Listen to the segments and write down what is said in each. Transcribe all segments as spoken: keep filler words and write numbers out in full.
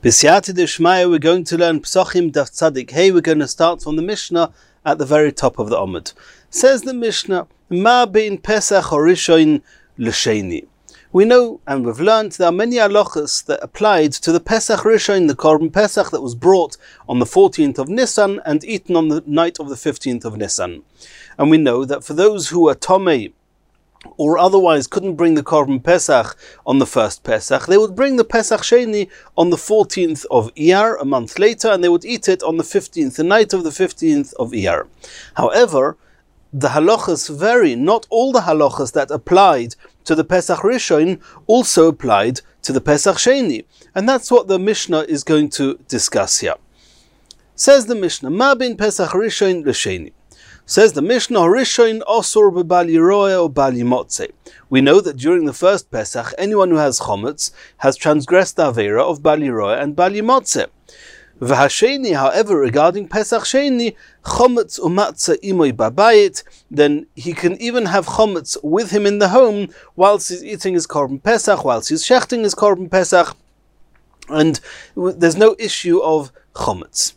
B'siyata d'shmaya, we're going to learn Pesachim Daf Tzadik Hey. We're going to start from the Mishnah at the very top of the Amud. Says the Mishnah, Ma bein Pesach Horishoin L'Sheni. We know and we've learned there are many halachas that applied to the Pesach Rishon, the Korban Pesach that was brought on the fourteenth of Nisan and eaten on the night of the fifteenth of Nisan. And we know that for those who are Tomei or otherwise couldn't bring the Korban Pesach on the first Pesach, they would bring the Pesach Sheni on the fourteenth of Iyar, a month later, and they would eat it on the fifteenth, the night of the fifteenth of Iyar. However, the halachas vary. Not all the halachas that applied to the Pesach Rishon also applied to the Pesach Sheni. And that's what the Mishnah is going to discuss here. Says the Mishnah, Ma bin Pesach Rishon l'Sheni. Says the Mishnah, Rishon osur b'bal yiroeh or bal yimotze. We know that during the first Pesach, anyone who has chometz has transgressed the avera of bal yiroeh and bal yimotze. V'hasheni, however, regarding Pesach Sheni, chometz u'matzah imoy babayit, then he can even have chometz with him in the home whilst he's eating his Korban Pesach, whilst he's shechting his Korban Pesach, and there's no issue of chometz.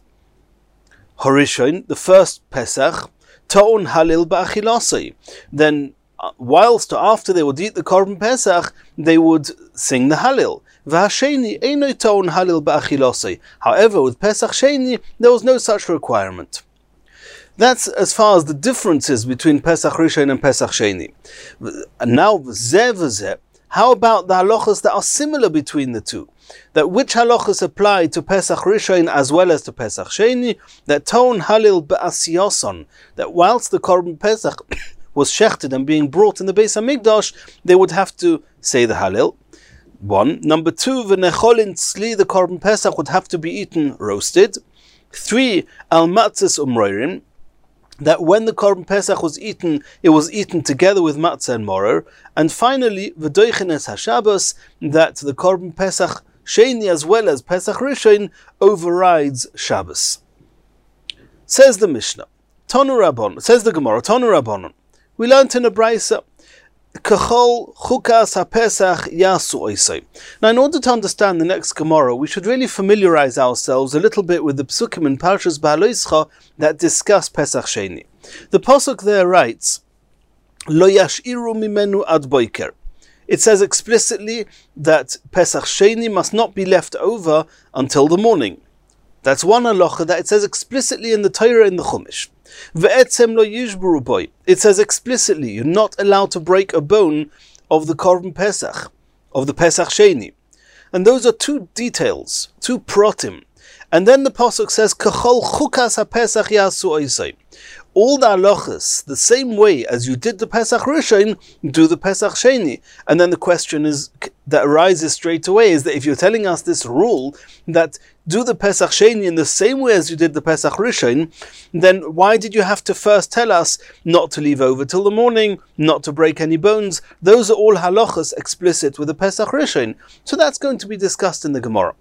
Horishon, the first Pesach, ta'on halil ba'achilosei. Then, whilst after they would eat the Korban Pesach, they would sing the Halil. V'hasheni einoi ta'on halil ba'achilosei. However, with Pesach Sheni, there was no such requirement. That's as far as the differences between Pesach Rishon and Pesach Sheni. And now, zeh v'zeh, how about the halachas that are similar between the two? That which halachas apply to Pesach Rishon as well as to Pesach Sheni? That ta'on halil ba'asiyoson, that whilst the Korban Pesach was shechted and being brought in the Beis HaMikdash, they would have to say the Halil. One. Number two, v'necholin tzli, the Korban Pesach would have to be eaten roasted. Three, al matzis umroirim, that when the Korban Pesach was eaten, it was eaten together with matzah and moror. And finally, v'doichenes hashabbos, that the Korban Pesach Sheni as well as Pesach Rishon overrides Shabbos. Says the Mishnah, Tonu Rabbon, says the Gemara, Tonu Rabbonon. We learned in a Braisa, Kachol chukas haPesach yasu oisei. Now, in order to understand the next Gemara, we should really familiarize ourselves a little bit with the Psukim in Parshas Ba'aloischa that discuss Pesach Sheni. The Pasuk there writes, Lo yashiru mimenu ad boiker. It says explicitly that Pesach Sheni must not be left over until the morning. That's one halacha that it says explicitly in the Torah in the Chumash. Ve'etzem lo yishburu boy. It says explicitly you're not allowed to break a bone of the Korban Pesach, of the Pesach Sheni. And those are two details, two protim. And then the pasuk says, Kachol chukas haPesach yasu oisei. All the halachas, the same way as you did the Pesach Rishon, do the Pesach Sheni. And then the question is that arises straight away is that if you're telling us this rule that do the Pesach Sheni in the same way as you did the Pesach Rishon, then why did you have to first tell us not to leave over till the morning, not to break any bones? Those are all halachas explicit with the Pesach Rishon. So that's going to be discussed in the Gemara.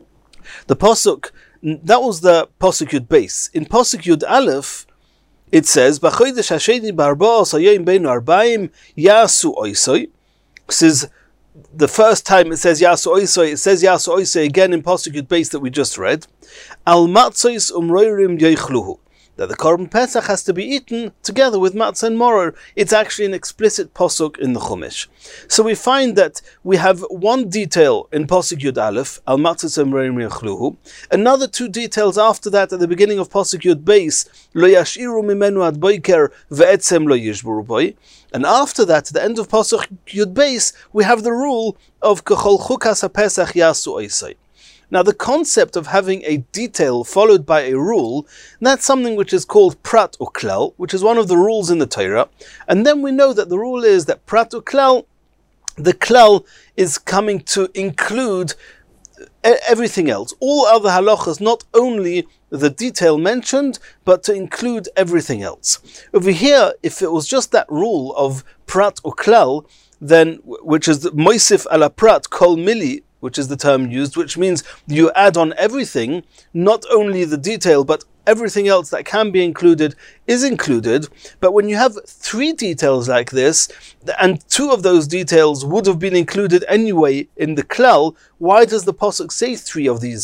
The pasuk, that was the pasuk Yud base. In pasuk Yud Aleph, it says, "B'chodesh hasheni b'arba'os hayom beinu arba'im yasu oisoi." This is the first time it says yasu oisoi. It says yasu oisoi again in pasuk Yud base that we just read. Al matzois umroirim yoichluhu. That the Korban Pesach has to be eaten together with matzah and moror. It's actually an explicit pasuk in the Chumash. So we find that we have one detail in pasuk Yud Aleph, al matzah umroirim yoichluhu. Another two details after that at the beginning of pasuk Yud Beis, lo yashiru mimenu ad boiker ve'etzem lo yishburu boy. And after that, at the end of pasuk Yud Beis, we have the rule of kachol chukas haPesach yasu oisei. Now, the concept of having a detail followed by a rule, that's something which is called prat or klal, which is one of the rules in the Torah. And then we know that the rule is that prat or klal, the klal is coming to include everything else. All other halachas, not only the detail mentioned, but to include everything else. Over here, if it was just that rule of prat or klal, then, which is moisif ala prat kol mili, which is the term used, which means you add on everything, not only the detail, but everything else that can be included is included. But when you have three details like this, and two of those details would have been included anyway in the klal, why does the pasuk say three of these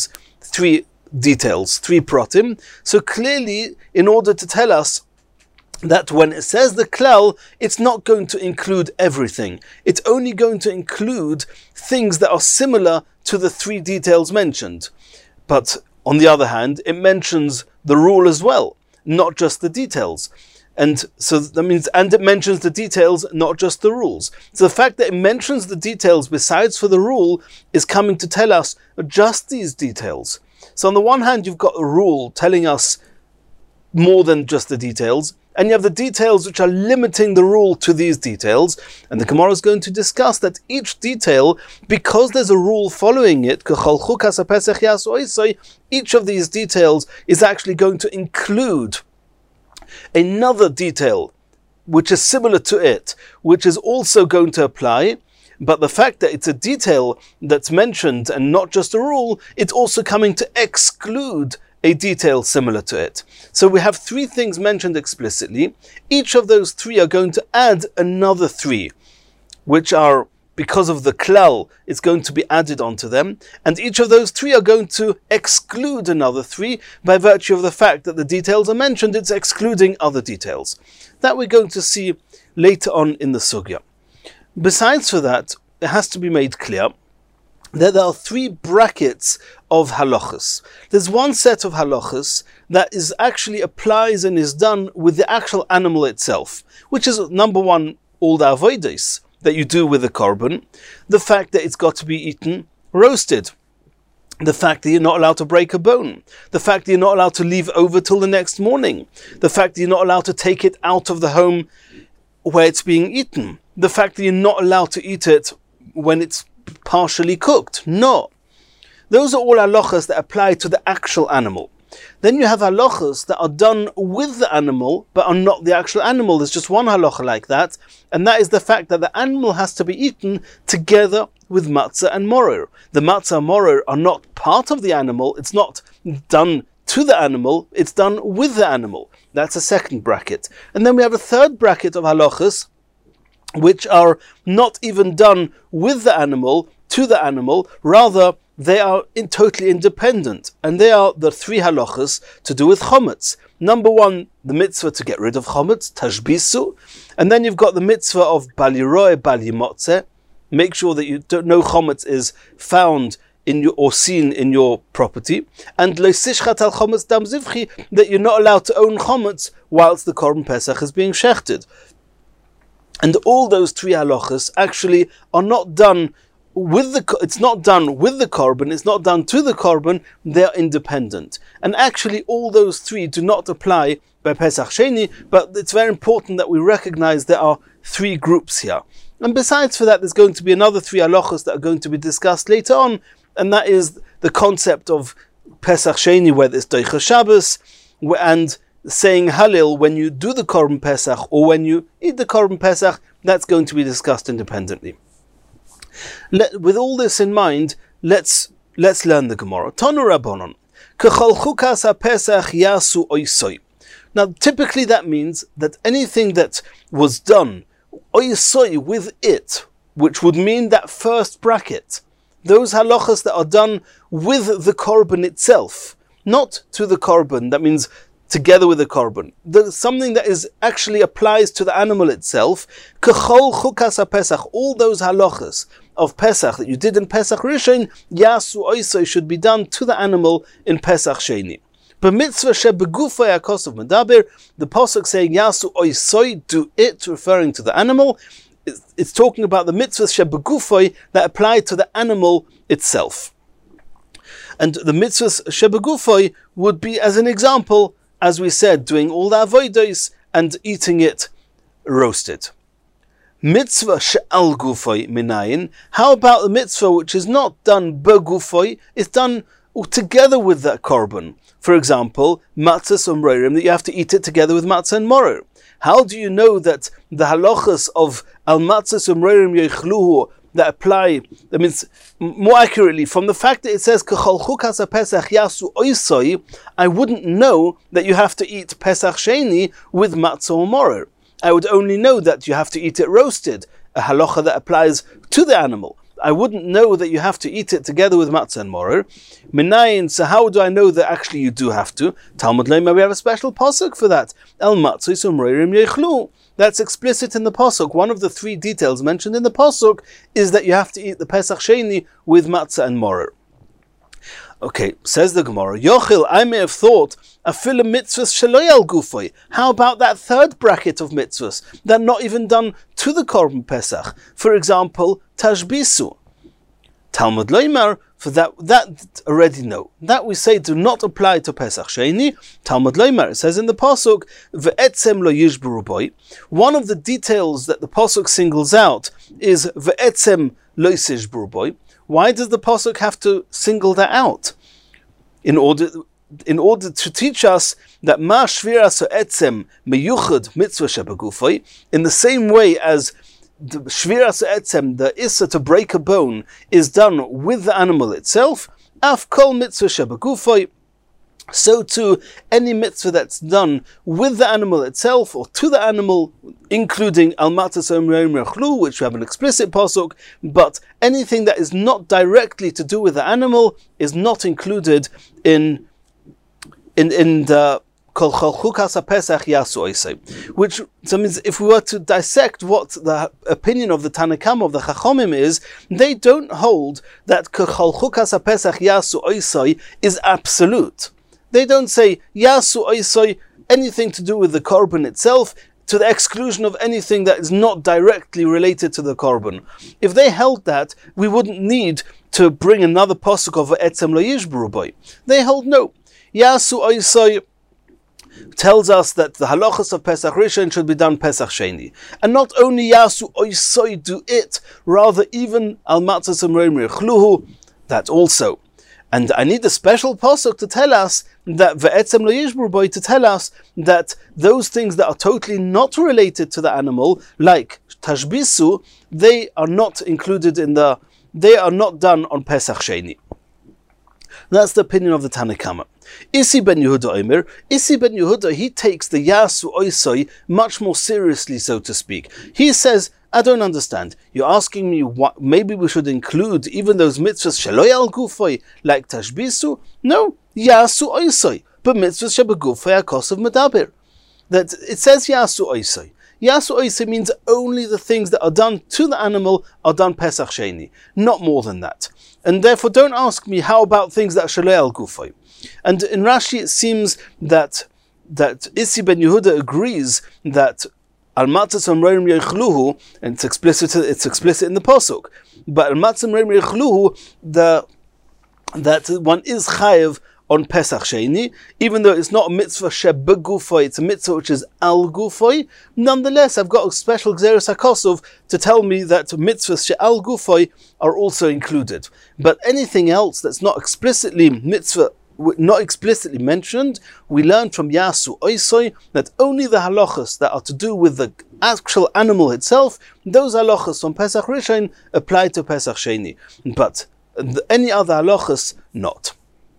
three details, three pratim. So clearly, in order to tell us that when it says the klal, it's not going to include everything. It's only going to include things that are similar to the three details mentioned. But on the other hand, it mentions the rule as well, not just the details. And so that means, and it mentions the details, not just the rules. So the fact that it mentions the details besides for the rule is coming to tell us just these details. So on the one hand, you've got a rule telling us more than just the details, and you have the details which are limiting the rule to these details. And the Gemara is going to discuss that each detail, because there's a rule following it, each of these details is actually going to include another detail which is similar to it, which is also going to apply. But the fact that it's a detail that's mentioned and not just a rule, it's also coming to exclude a detail similar to it. So we have three things mentioned explicitly. Each of those three are going to add another three, which are, because of the klal, it's going to be added onto them. And each of those three are going to exclude another three by virtue of the fact that the details are mentioned, it's excluding other details. That we're going to see later on in the sugya. Besides for that, it has to be made clear that there are three brackets of halachas. There's one set of halachas that is actually applies and is done with the actual animal itself, which is number one, all the avodas that you do with the korban, the fact that it's got to be eaten roasted, the fact that you're not allowed to break a bone, the fact that you're not allowed to leave over till the next morning, the fact that you're not allowed to take it out of the home where it's being eaten, the fact that you're not allowed to eat it when it's partially cooked. No. Those are all halachas that apply to the actual animal. Then you have halachas that are done with the animal, but are not the actual animal. There's just one halacha like that, and that is the fact that the animal has to be eaten together with matzah and moror. The matzah and moror are not part of the animal. It's not done to the animal. It's done with the animal. That's a second bracket. And then we have a third bracket of halachas, which are not even done with the animal, to the animal, rather they are in totally independent. And they are the three halachas to do with chometz. Number one, the mitzvah to get rid of chometz, tashbisu. And then you've got the mitzvah of bal yiroeh, bal yimotzeh. Make sure that you don't know chometz is found in your, or seen in your property. And lo sishchat al chometz dam zivchi, that you're not allowed to own chometz whilst the korban pesach is being shechted. And all those three halachas actually are not done with the, it's not done with the korban, it's not done to the korban, they're independent. And actually all those three do not apply by Pesach Sheni, but it's very important that we recognize there are three groups here. And besides for that, there's going to be another three halachas that are going to be discussed later on, and that is the concept of Pesach Sheni, where there's Doicha Shabbos, and saying Halil when you do the Korban Pesach or when you eat the Korban Pesach. That's going to be discussed independently. Let, with all this in mind, let's let's learn the Gemara. Tanu Rabbanon, Kechol chukas haPesach yasu oisoi. Now, typically that means that anything that was done oisoi with it, which would mean that first bracket, those halachas that are done with the korban itself, not to the korban. That means together with the korban. There's something that is actually applies to the animal itself. Kechol chukas haPesach, all those halachas of Pesach that you did in Pesach Rishon, yasu oisoi, should be done to the animal in Pesach Sheni. B'mitzvah shebegufay hakosov medaber, the pasuk saying yasu oisoi, do it, referring to the animal. It's, it's talking about the mitzvah shebegufay that apply to the animal itself. And the mitzvah shebegufay would be, as an example, as we said, doing all the avodos and eating it roasted. Mitzvah she'al gufay minayin. How about the mitzvah which is not done begufay, it's done together with that korban? For example, matzah umrorim, that you have to eat it together with matzah and moror. How do you know that the halachas of al matzah umrorim yechluhu that apply, that means more accurately, from the fact that it says Kechol chukas haPesach yasu oisoi, I wouldn't know that you have to eat Pesach Sheni with matzah or moror. I would only know that you have to eat it roasted, a halacha that applies to the animal. I wouldn't know that you have to eat it together with matzah and morer. Minayin, so how do I know that actually you do have to? Talmud Leima, we have a special pasuk for that. El matzah umreirim yechlu. That's explicit in the pasuk. One of the three details mentioned in the pasuk is that you have to eat the Pesach Sheni with matzah and morer. Okay, says the Gemara, Yochil, I may have thought, afilu mitzvahs shelo al gufay. How about that third bracket of mitzvahs that are not even done to the Korban Pesach? For example, tashbisu. Talmud Leimar, for that, that already know. That we say do not apply to Pesach Sheni. Talmud Leimar, it says in the pasuk, ve'etzem lo yishburu boy. One of the details that the pasuk singles out is ve'etzem lo yishburu boy. Why does the pasuk have to single that out? In order, in order to teach us that ma shviras etzem meyuchad mitzvah shebagufay, in the same way as the shviras etzem, the issa to break a bone, is done with the animal itself, af kol mitzvah shebagufay, so too any mitzvah that's done with the animal itself or to the animal, including al matzah umreirim yechlu, which we have an explicit pasuk, but anything that is not directly to do with the animal is not included in in in the kol chukas pesach yasu oisei. Which so means if we were to dissect what the opinion of the Tanna Kama of the Chachomim is, they don't hold that kol chukas pesach yasu oisei is absolute. They don't say yasu oisei, anything to do with the korban itself, to the exclusion of anything that is not directly related to the korban. If they held that, we wouldn't need to bring another pasuk of etzem lo yishburu boy. They hold no. Yasu oisei tells us that the halachas of Pesach Rishon should be done Pesach Sheni. And not only yasu oisei do it, rather even al matzah umreirim yechluhu, that also. And I need a special pasuk to tell us that ve'etzem lo yishburu boy, to tell us that those things that are totally not related to the animal, like tashbisu, they are not included in the, they are not done on Pesach Sheni. That's the opinion of the Tanna Kama. Isi ben Yehuda Omer, Isi ben Yehuda, he takes the yasu oisei much more seriously, so to speak. He says, I don't understand. You're asking me what maybe we should include even those mitzvahs shelo al gufay like tashbisu? No, yasu oisei, but mitzvahs shebagufay akos of medaber. That it says yasu oisei. Yasu oisei means only the things that are done to the animal are done Pesach Sheni, not more than that. And therefore, don't ask me how about things that are shelo al gufay. And in Rashi, it seems that that Isi ben Yehuda agrees that al matzah umreirim yechluhu, and it's explicit. It's explicit in the pasuk. But al matzah umreirim yechluhu, the that one is chayev on Pesach Sheni, even though it's not a mitzvah shebegufay, it's a mitzvah which is al gufay. Nonetheless, I've got a special gzeres hakosov to tell me that mitzvahs she al gufay are also included. But anything else that's not explicitly mitzvah, not explicitly mentioned, we learn from Yasu Oisoi that only the halachas that are to do with the actual animal itself, those halachas from Pesach Rishon apply to Pesach Sheni, but any other halachas not.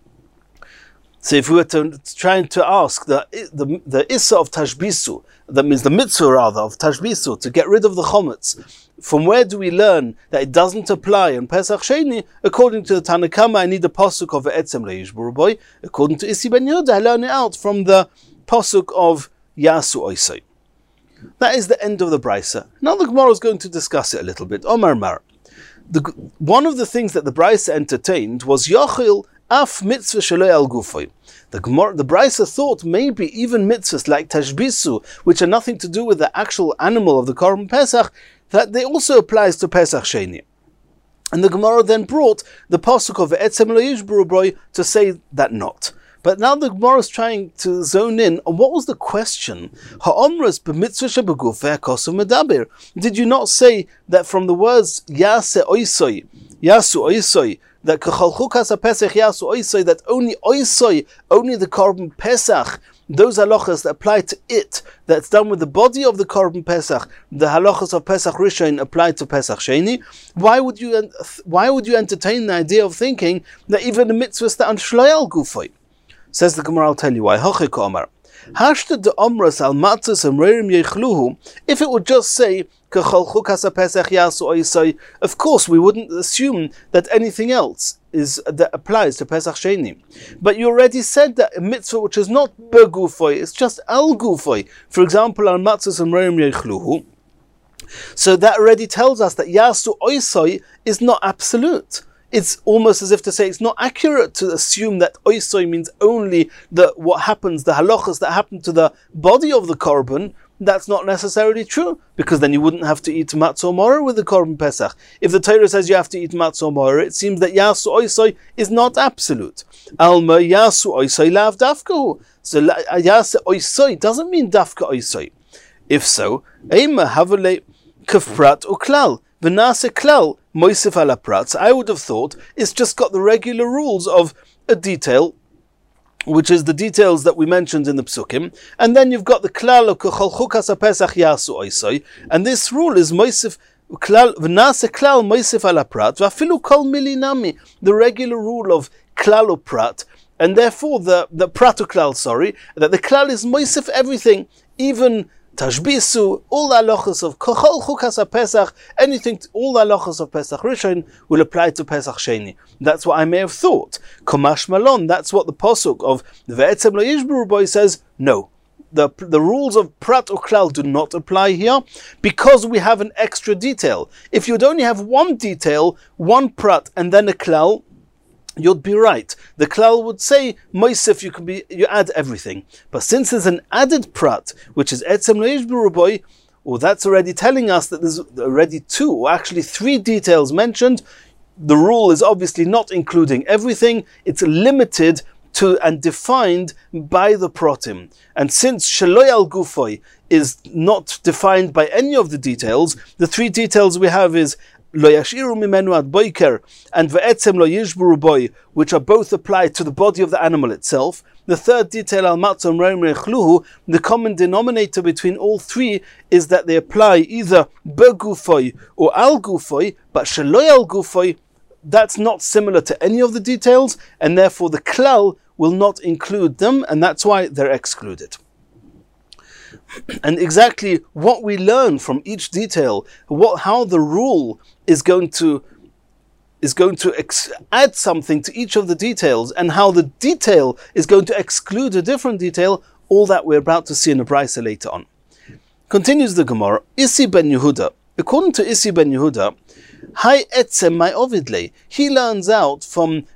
So if we were to trying to ask the the, the issa of tashbisu, that means the mitzvah rather of tashbisu, to get rid of the chometz, from where do we learn that it doesn't apply on Pesach Sheni? According to the Tanna Kama, I need a pasuk of etzem lo yishburu boy. According to Isi ben Yehuda, I learn it out from the pasuk of yasu oisei. That is the end of the brisa. Now the Gemara is going to discuss it a little bit. Omar Mar. The, one of the things that the brisa entertained was Yochil af mitzvah shelo al gufay. The Gemara, the brisa thought maybe even mitzvahs like tashbisu, which are nothing to do with the actual animal of the Korban Pesach, that they also applies to Pesach Sheni. And the Gemara then brought the pasuk of etzem lo yishburu boy to say that not. But now the Gemara is trying to zone in on what was the question. Ha'omras b'mitzvah shebegufay akos of medaber. Did you not say that from the words yase oisoi, yasu oisoi, that kachal chukas pesach yasu oisoi, that only oisoi, only the Korban Pesach, those halachas that apply to it, that's done with the body of the Korban Pesach, the halachas of Pesach Rishon apply to Pesach Sheni. Why would you why would you entertain the idea of thinking that even the mitzvahs that are shelo al gufay? Says the Gemara, I'll tell you why. Hachik Omar. Hashta de omras al matzos and reirim yechluhu, if it would just say, of course we wouldn't assume that anything else is that applies to Pesach Sheni. But you already said that a mitzvah which is not begufoy, it's just al gufoy. For example, al matzos and reirim yechluhu. So that already tells us that yasu oisoi is not absolute. It's almost as if to say it's not accurate to assume that oisoi means only the what happens, the halachas that happen to the body of the korban. That's not necessarily true, because then you wouldn't have to eat matzah mora with the korban pesach. If the Torah says you have to eat matzah mora, it seems that yasu oisoi is not absolute. Alma yasu oisoi lav dafkahu. So yasu oisoi doesn't mean dafka oisoi. If so, ema havale kafprat uklal v'nase klal moisef ala prat. I would have thought it's just got the regular rules of a detail, which is the details that we mentioned in the psukim, and then you've got the klal of kachal chukas pesach yasu oisoi, and this rule is moisef klal v'nase klal moisef ala prat v'afilu kol milinami, the regular rule of klal prat, and therefore the the prat klal, sorry, that the klal is moisef everything, even Tashbisu, all the halachas of Kochol Chukas Pesach, anything, all the halachas of Pesach Rishon will apply to Pesach Sheni. That's what I may have thought. Komash Malon, that's what the posuk of Ve'etzem Lo Yishburu Boy says. No, the the rules of Prat or Klal do not apply here because we have an extra detail. If you'd only have one detail, one Prat and then a Klal, you'd be right. The klal would say, Moisef, you can be, you add everything. But since there's an added prat, which is etzem lo yishburu boy, well, that's already telling us that there's already two, or actually three details mentioned. The rule is obviously not including everything. It's limited to and defined by the pratim. And since Shaloi al Gufoy is not defined by any of the details, the three details we have is Lo yashiru mimenu ad boiker and ve'etzem lo yishburu boy, which are both applied to the body of the animal itself. The third detail, al matzon reim rechluhu, the common denominator between all three is that they apply either begufoy or al gufoy, but shaloi al gufoy, that's not similar to any of the details, and therefore the klal will not include them, and that's why they're excluded. And exactly what we learn from each detail, what how the rule is going to is going to ex- add something to each of the details, and how the detail is going to exclude a different detail, all that we're about to see in a brisa later on. Continues the Gemara, Isi ben Yehuda. According to Isi ben Yehuda, Hai etzem my ovidle, he learns out from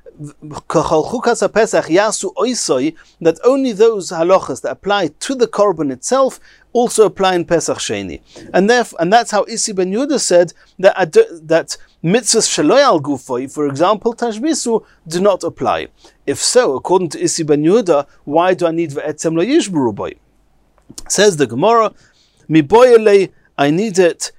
that only those halachas that apply to the korban itself also apply in Pesach Sheni, and therefore, and that's how Isi ben Yehuda said that that mitzvahs shaloi al gufoy, for example, tashbisu, do not apply. If so, according to Isi ben Yehuda, why do I need ve'etzem lo yishburu boy? Says the Gemara, mi boyele, I need it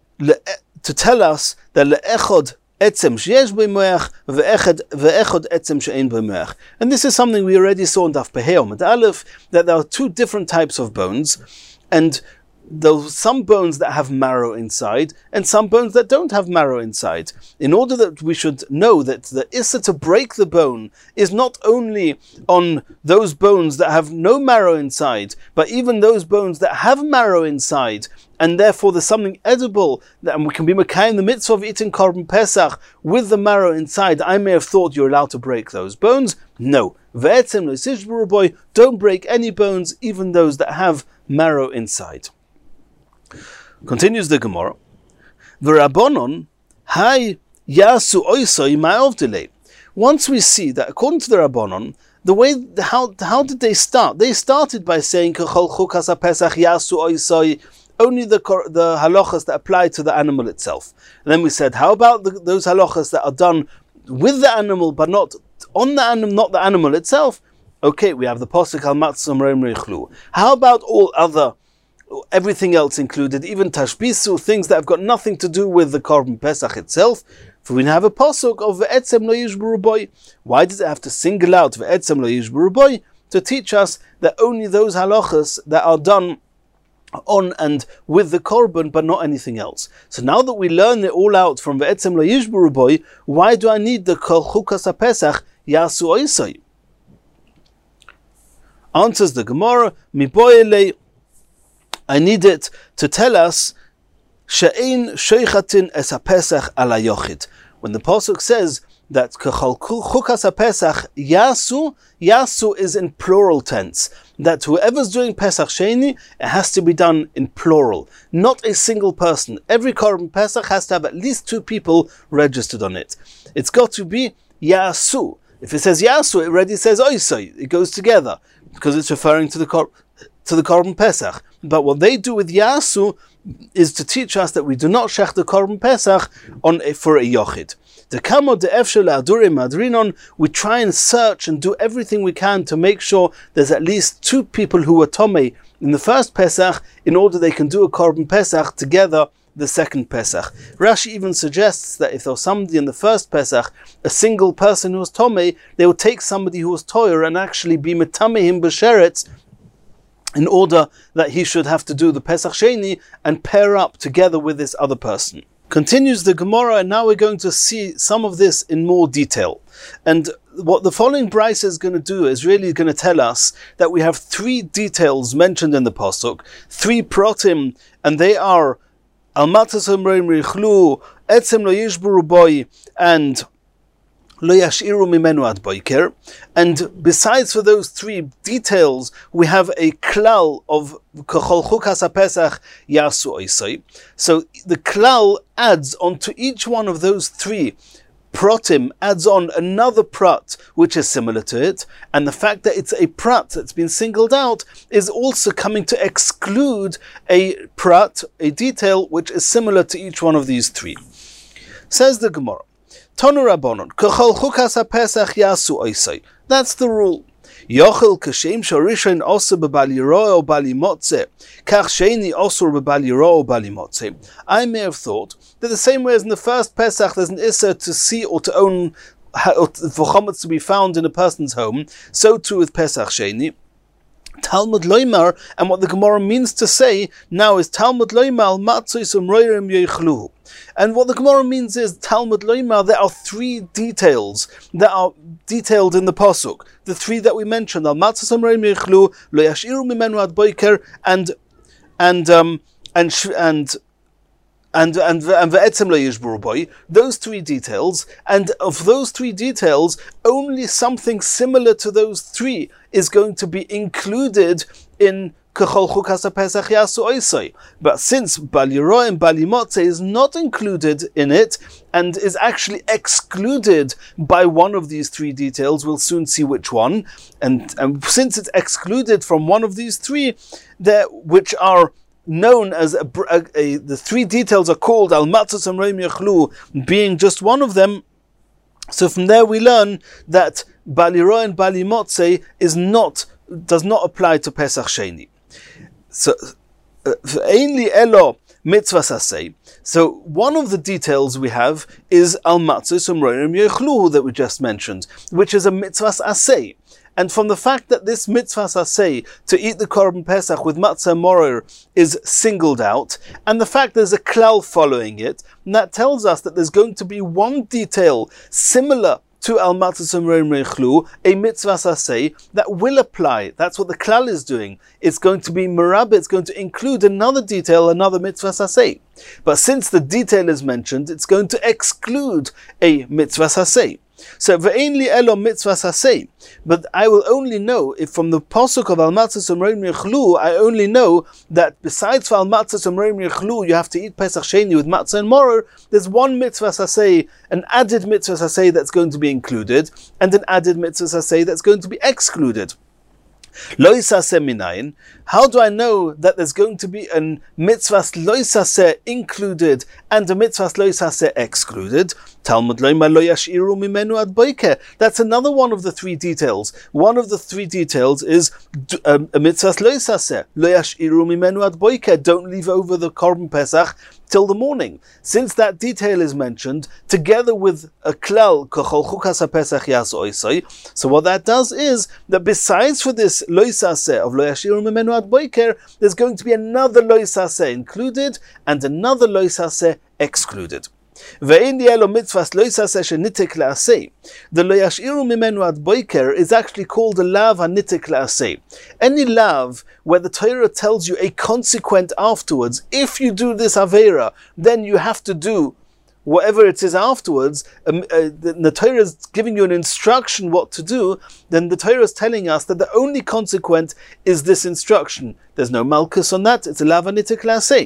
to tell us that le'echod etzem sheyesh b'moach ve'echad ve'echad etzem she'ein b'moach. And this is something we already saw in Daf Pehei Amud Aleph, that there are two different types of bones, and there's some bones that have marrow inside and some bones that don't have marrow inside. In order that we should know that the issa to break the bone is not only on those bones that have no marrow inside, but even those bones that have marrow inside, and therefore there's something edible, that, and we can be mekayim the mitzvah of eating korban pesach with the marrow inside. I may have thought you're allowed to break those bones. No. Ve'etzem lo yishburu boy, don't break any bones, even those that have marrow inside. Continues the Gemara, V'Rabbanon, Hai yasu oisoi ma'ovdile. Once we see that according to the Rabbanon, the way how how did they start? They started by saying Kachol chukas pesach yasu oisoi, only the the halachas that apply to the animal itself. And then we said, how about the, those halachas that are done with the animal but not on the animal, not the animal itself? Okay, we have the posuk al matzom reim rechlu. How about all other, everything else included, even tashbisu, things that have got nothing to do with the korban pesach itself? For we have a pasuk of ve'etzem lo yishburu boy. Why does it have to single out ve'etzem lo yishburu boy? To teach us that only those halachas that are done on and with the korban, but not anything else. So now that we learn it all out from ve'etzem lo yishburu boy, why do I need the kol chukas pesach yasu oisai? Answers the Gemara, Miboile, I need it to tell us, She'ein sheichatin es ha-pesach ala yochid. When the Pasuk says that Kechol chukas ha-pesach yasu, yasu is in plural tense. That whoever's doing Pesach Sheni, it has to be done in plural, not a single person. Every Korban Pesach has to have at least two people registered on it. It's got to be yasu. If it says yasu, it already says oisai. It goes together because it's referring to the Kor- to the Korban Pesach. But what they do with yasu is to teach us that we do not shech the Korban Pesach on a, for a yochid. The kamo de efshel adurim madrinon, we try and search and do everything we can to make sure there's at least two people who were tomei in the first Pesach in order they can do a Korban Pesach together the second Pesach. Rashi even suggests that if there was somebody in the first Pesach, a single person who was tomei, they would take somebody who was toyer and actually be metamei him b'sheretz in order that he should have to do the Pesach Sheni and pair up together with this other person. Continues the Gemara, and now we're going to see some of this in more detail. And what the following brisa is going to do is really going to tell us that we have three details mentioned in the Pasuk, three protim, and they are Almatas Omreim Richlu, Etzem Lo Yishburu Boi, and Lo Yashiru Mimenu Ad Boiker. And besides for those three details, we have a klal of Kechol Chukas HaPesach Yasu Oisai. So the klal adds onto each one of those three protim, adds on another prat which is similar to it, and the fact that it's a prat that's been singled out is also coming to exclude a prat, a detail which is similar to each one of these three. Says the Gemara, Tonu Rabbanon, Kechol Chukas HaPesach Yasu Oisai. That's the rule. Yochel kashem shorishain osur b'bal yiro or bali motze, kach sheni osur b'bal yiro or bali motze. I may have thought that the same way as in the first Pesach there's an issa to see or to own, or for chametz to be found in a person's home, so too with Pesach Sheni. Talmud Loimar, and what the Gemara means to say now is Talmud Loimar matzois umroirim yoichluhu. And what the Gemara means is Talmud Loimar, there are three details that are detailed in the Pasuk. The three that we mentioned, Al Matzos Umroirim Yoichluhu, Lo Yashiru Mimenu Ad Boiker, and and um and and and and and Ve'etzem Lo Yishburu Boi. Those three details, and of those three details, only something similar to those three is going to be included in Kechol Chukas HaPesach Yasu Oisai. But since Bal Yiro and Bali Motze is not included in it, and is actually excluded by one of these three details, we'll soon see which one, and, and since it's excluded from one of these three, that which are known as a, a, a, the three details are called Al Matzos Amreim Yechlu, being just one of them. So from there we learn that Bal Yiro and Bali Motze is not does not apply to Pesach Sheni. So, ainly elo mitzvahs aseh. So one of the details we have is al matzos umroirim yoichluhu that we just mentioned, which is a mitzvahs aseh. And from the fact that this mitzvahs aseh to eat the Korban Pesach with matzah moror is singled out, and the fact there's a klal following it, and that tells us that there's going to be one detail similar to Al Matzos Umroirim Yoichluhu, a mitzvah aseh that will apply. That's what the klal is doing. It's going to be merabah, it's going to include another detail, another mitzvah aseh. But since the detail is mentioned, it's going to exclude a mitzvah aseh. So ve'einli elo mitzvah aseh. But I will only know if from the pasuk of Al Matzos Umroirim Yoichluhu, I only know that besides for Al Matzos Umroirim Yoichluhu, you have to eat Pesach Sheni with matzah and moror. There's one mitzvah aseh, an added mitzvah aseh that's going to be included, and an added mitzvah aseh that's going to be excluded. Lo yisaseh minayin. How do I know that there's going to be a mitzvah lo yisaseh included and a mitzvah lo yisaseh excluded? Talmud Loimar lo yashiru mimenu ad boiker. That's another one of the three details. One of the three details is um, a mitzvah lo yisaseh lo yashiru mimenu ad boiker. Don't leave over the Korban Pesach till the morning. Since that detail is mentioned together with a klal Kechol Chukas HaPesach Yasu Oisai, so what that does is that besides for this lo yisaseh of lo yashiru mimenu ad boiker, there's going to be another lo yisaseh included and another lo yisaseh excluded. Ve'in yelo mitzvahs lo yisaseh shenitek le'aseh. The lo yash'iru mimenu ad boiker is actually called a lav hanitek le'aseh. Any lav where the Torah tells you a consequent afterwards, if you do this avera, then you have to do whatever it is afterwards. Um, uh, the, the Torah is giving you an instruction what to do, then the Torah is telling us that the only consequent is this instruction. There's no malchus on that, it's a lav hanitek le'aseh.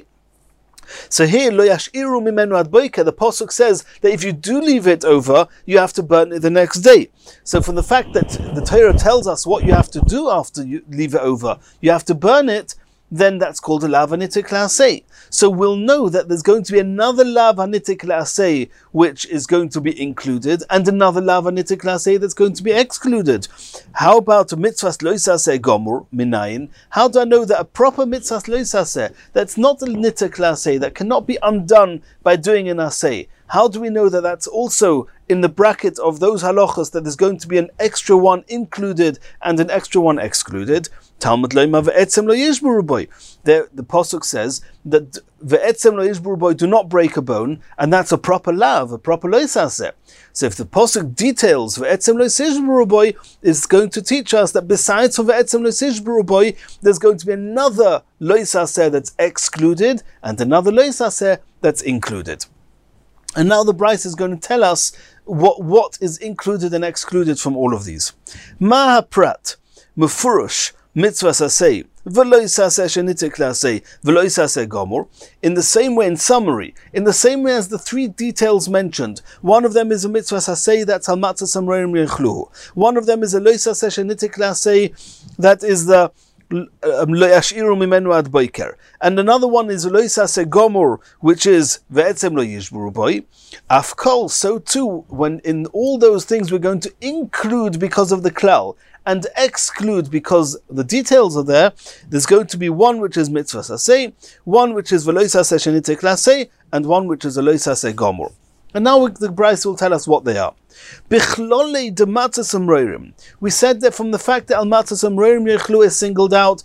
So here, lo yash'iru mimenu ad boiker, the pasuk says that if you do leave it over, you have to burn it the next day. So from the fact that the Torah tells us what you have to do after you leave it over, you have to burn it, then that's called a lav hanitek le'aseh. So we'll know that there's going to be another lav hanitek le'aseh which is going to be included, and another lav hanitek le'aseh that's going to be excluded. How about a mitzvahs lo yisaseh gomur minayin? How do I know that a proper mitzvahs lo yisaseh, that's not a nitek le'aseh, that cannot be undone by doing an aseh? How do we know that that's also in the bracket of those halachas that there's going to be an extra one included and an extra one excluded? Talmud loyma ve'etzem lo yishburu boy. The pasuk says that ve'etzem lo yishburu boy, do not break a bone, and that's a proper lav, a proper lo yisaseh. So if the pasuk details ve'etzem lo yishburu boy, is going to teach us that besides for ve'etzem lo yishburu boy, there's going to be another lo yisaseh that's excluded and another lo yisaseh that's included. And now the Bryce is going to tell us what, what is included and excluded from all of these. Ma haprat mefurush mitzvahs aseh v'lo yisaseh shenitek le'aseh v'lo yisaseh gomur. In the same way, in summary, in the same way as the three details mentioned, one of them is a mitzvahs aseh, that's al matzah samroim yechluhu. One of them is a lo yisaseh shenitek le'aseh, that is the lo yash'iru mimenu ad boiker, and another one is lo yisaseh gomur, which is ve'etzem lo yishburu boy. Afkol, so too, when in all those things we're going to include because of the klal and exclude because the details are there, there's going to be one which is mitzvahs aseh, one which is v'lo yisaseh shenitek le'aseh, and one which is lo yisaseh gomur. And now the Bryce will tell us what they are. Bichlolei de matzah samroirim. We said that from the fact that al matzah samroirim yechlu is singled out,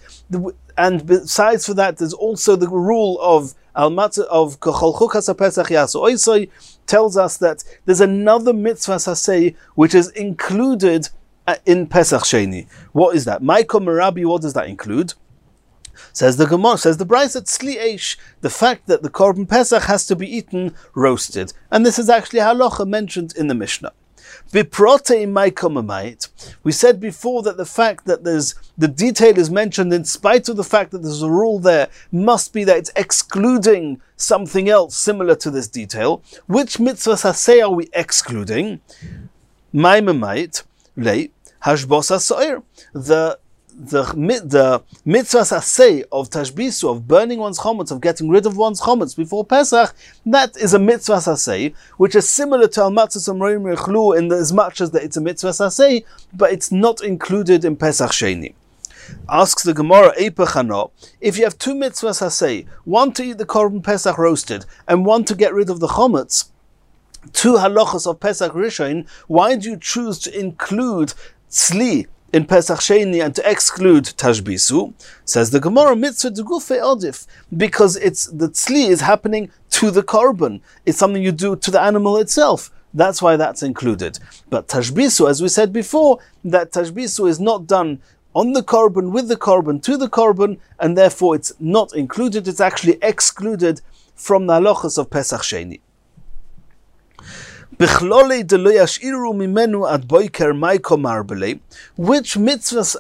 and besides for that, there's also the rule of al matzah of kachol chukas haPesach yasu oisoi, tells us that there's another mitzvah saseh which is included in Pesach Sheni. What is that? Maiko Merabi, what does that include? Says the Gemara, says the Bryce at Sli Eish, the fact that the Korban Pesach has to be eaten roasted. And this is actually halacha mentioned in the Mishnah. We said before that the fact that there's the detail is mentioned in spite of the fact that there's a rule there must be that it's excluding something else similar to this detail. Which mitzvahs haseh are we excluding? Maimamait, lei, hashbos hasoir. The The, the mitzvahs aseh of tashbisu, of burning one's chomutz, of getting rid of one's chomutz before Pesach, that is a mitzvahs aseh, which is similar to al matzah samroim yechlu in the, as much as that it's a mitzvahs aseh, but it's not included in Pesach Sheni. Asks the Gemara, Eipechano, if you have two mitzvahs aseh, one to eat the korban Pesach roasted, and one to get rid of the chomutz, two halachas of Pesach Rishon, why do you choose to include tzli in Pesach Sheni and to exclude tashbisu? Says the Gemara, mitzvah degufe odif, because it's the tzli is happening to the korban. It's something you do to the animal itself. That's why that's included. But tashbisu, as we said before, that tashbisu is not done on the korban, with the korban, to the korban, and therefore it's not included. It's actually excluded from the halachas of Pesach Sheni. Which mitzvahs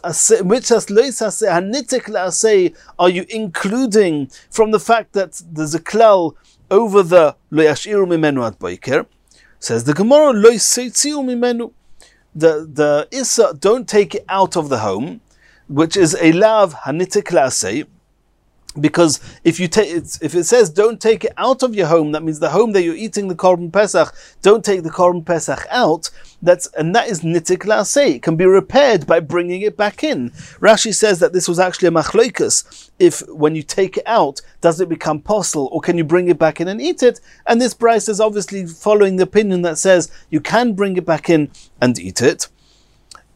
are you including from the fact that there's a klal over the lo yashiru mimenu ad boiker? Says the Gemara, lo yisitziu mimenu. The the issa, don't take it out of the home, which is a lav hanitik la'aseh. Because if you take it, if it says don't take it out of your home, that means the home that you're eating the korban pesach, don't take the korban pesach out. That's and that is nitik la'aseh. It can be repaired by bringing it back in. Rashi says that this was actually a machloikus. If when you take it out, does it become posel, or can you bring it back in and eat it? And this Bryce is obviously following the opinion that says you can bring it back in and eat it.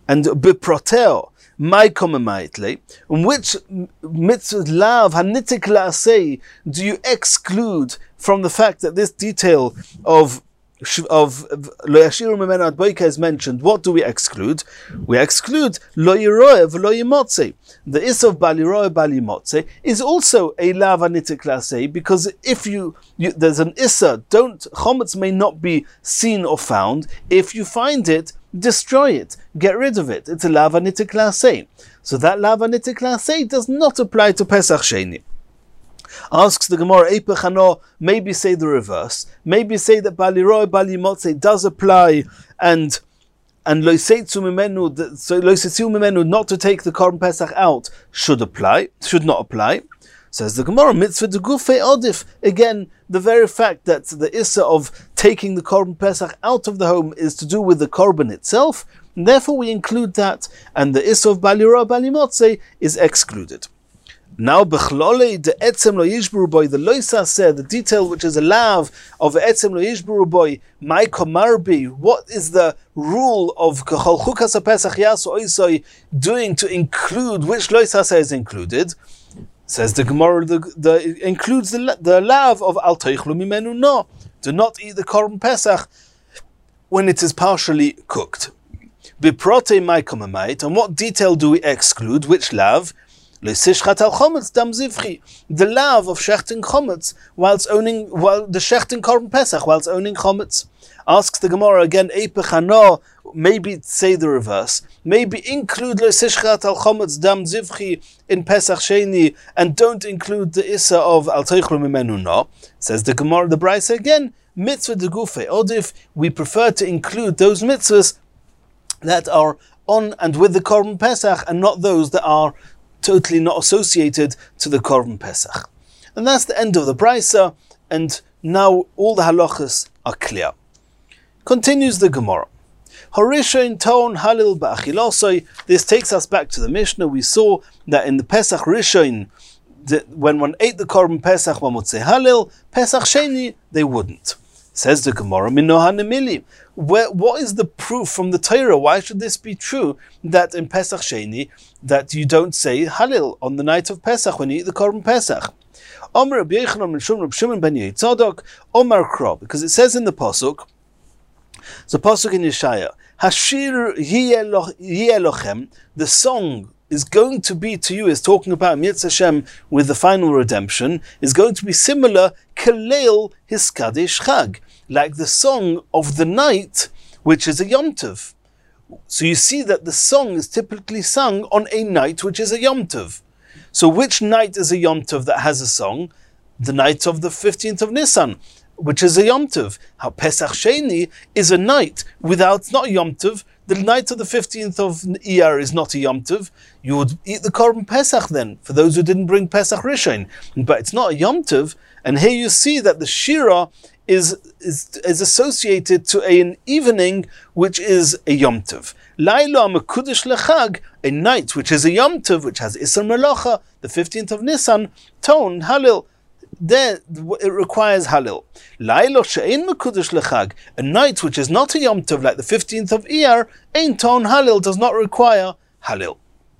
And biproteo, my komamaitle, and which mitzvah lav hanitik la'asei do you exclude from the fact that this detail of of lo yashiru mimenu ad boika is mentioned? What do we exclude? We exclude lo yiroeh v'lo yimotze. The is of bal yiroeh bal yimotze is also a lav hanitik la'asei, because if you, you there's an issa, don't chometz may not be seen or found. If you find it, destroy it, get rid of it. It's a lav hanitik la'asei. So that lav hanitik la'asei does not apply to Pesach Sheni. Asks the Gemara, Eipech Hano, maybe say the reverse. Maybe say that Bal Yiroeh Bal Yimotze does apply, and and Lo Yisetzu Mimenu, so Lo Yisetzu Mimenu, not to take the Korban Pesach out, should apply, should not apply. Says the Gemara, Mitzvah de Gufei Odif. Again, the very fact that the issa of taking the Korban Pesach out of the home is to do with the Korban itself, and therefore we include that, and the issa of Bal Yiroeh Bal Yimotze is excluded. Now, bechlole the etzem lo yishburu boy, the loisa said the detail which is a lav of etzem lo yishburu boy, my komarbi. What is the rule of kachol chukas pesach yasu oisoi doing to include which loisa is included? Says the Gemara, the, the includes the the lav of al toichlu mimenu no. Do not eat the korban pesach when it is partially cooked. Biprote my komamait. And what detail do we exclude? Which lav? The lav of shechting chometz whilst owning, while the shechting korban pesach whilst owning chometz. Asks the Gemara again, Eipech Hano, maybe say the reverse. Maybe include lo sishchat al chometz dam zivchi in Pesach Sheni, and don't include the issa of al teichlu mimenu no. Says the Gemara, the Brisa again, mitzvah de gufei odif. We prefer to include those mitzvahs that are on and with the korban pesach, and not those that are totally not associated to the Korban Pesach. And that's the end of the Brisa, and now all the halachas are clear. Continues the Gemara. Horishain ton halil ba'achilosoi. This takes us back to the Mishnah. We saw that in the Pesach Rishain, when one ate the Korban Pesach, one would say halil. Pesach Sheni, they wouldn't. Says the Gemara, Minoha Nemili. Where, what is the proof from the Torah? Why should this be true that in Pesach Sheni that you don't say Halil on the night of Pesach when you eat the Korban Pesach? Omer Rabbi Yochanan ben Shimon ben Yetzadok, Omer Kro, because it says in the pasuk, the pasuk in Yeshaya, Hashir Yeh Lochem, the song is going to be to you, is talking about Mitzvah Hashem with the final redemption, is going to be similar Kaleil Hiskadish Chag, like the song of the night, which is a Yom Tov. So you see that the song is typically sung on a night which is a Yom Tov. So which night is a Yom Tov that has a song? The night of the fifteenth of Nisan, which is a Yom Tov. How Pesach Sheni is a night without, it's not a Yom Tov. The night of the fifteenth of Iyar is not a Yom Tov. You would eat the Korban Pesach then, for those who didn't bring Pesach Rishon. But it's not a Yom Tov. And here you see that the Shira is is, is associated to a, an evening which is a Yom Tov. Laila Mekudesh Lechag, a night which is a Yom Tov, which has Isser Melacha, the fifteenth of Nisan, Ton, Halil. There it requires Halil. Laila She'ein Mekudesh Lechag, a night which is not a Yom Tov like the fifteenth of Iyar, Ein Ton Halil, does not require Halil.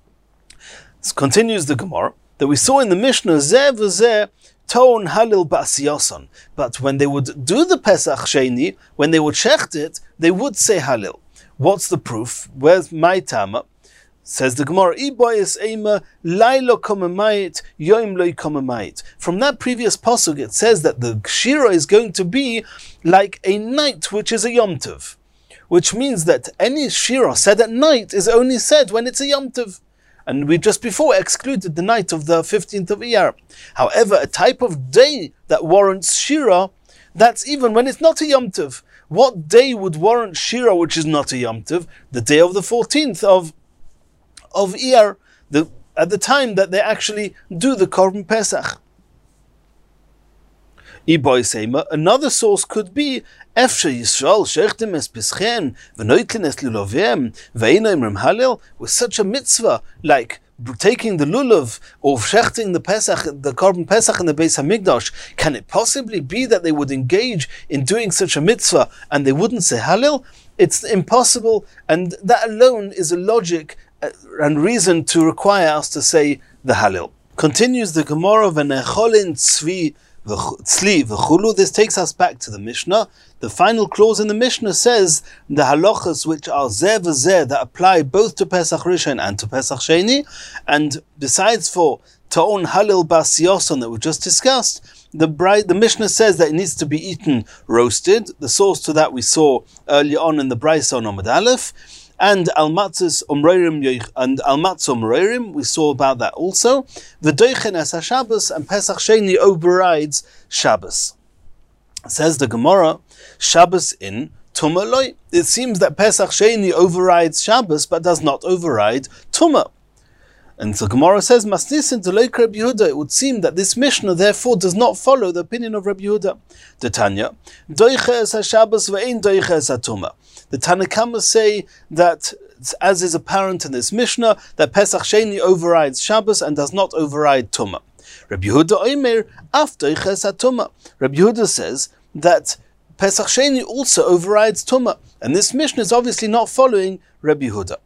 This continues the Gemara that we saw in the Mishnah, Zeh v'zeh Ton Halil Ba'asiyason. But when they would do the Pesach Sheni, when they would shecht it, they would say Halil. What's the proof? Where's my Tama? Says the Gemara, Iboyes Eima Lailo Komamayit Yoim Loi Komamayit. From that previous pasuk, it says that the Shira is going to be like a night which is a Yom Tov, which means that any Shira said at night is only said when it's a Yom Tov. And we just before excluded the night of the fifteenth of Iyar. However, a type of day that warrants Shira, that's even when it's not a Yom Tov. What day would warrant Shira which is not a Yom Tov? The day of the fourteenth of of Iyar, the, at the time that they actually do the Korban Pesach. Another source could be with such a mitzvah like taking the lulav or shechting the Pesach, the Korban Pesach in the Beis Hamikdash. Can it possibly be that they would engage in doing such a mitzvah and they wouldn't say Halil? It's impossible, and that alone is a logic and reason to require us to say the Hallel. Continues the Gemara, v'necholin tzvi tzli v'chulu. This takes us back to the Mishnah. The final clause in the Mishnah says the halachas which are zeh v'zeh, that apply both to Pesach Rishon and to Pesach Sheni, and besides for Ta'on Halil Bas Yoson that we just discussed, the bride, the Mishnah says that it needs to be eaten roasted. The source to that we saw earlier on in the Brisa on Amud Aleph. And Al-Matzis Umreirim and Al-Matz Umreirim, we saw about that also. V'doichen es ha-Shabbos, and Pesach Sheni overrides Shabbos. Says the Gemara, Shabbos in Tumah loy. It seems that Pesach Sheni overrides Shabbos, but does not override Tumah. And the Gemara says, Masnisin to Loik Rabbi Yehuda. It would seem that this Mishnah therefore does not follow the opinion of Rabbi Yehuda. The Tanya, Doiche es ha-Shabbos ve'ein doiche es ha-Tumah. The Tanakhama say that, as is apparent in this Mishnah, that Pesach Sheni overrides Shabbos and does not override Tumah. Rabbi Yehuda Omer, af doiche es ha-Tumah. Rabbi Yehuda says that Pesach Sheni also overrides Tumah. And this Mishnah is obviously not following Rabbi Yehuda.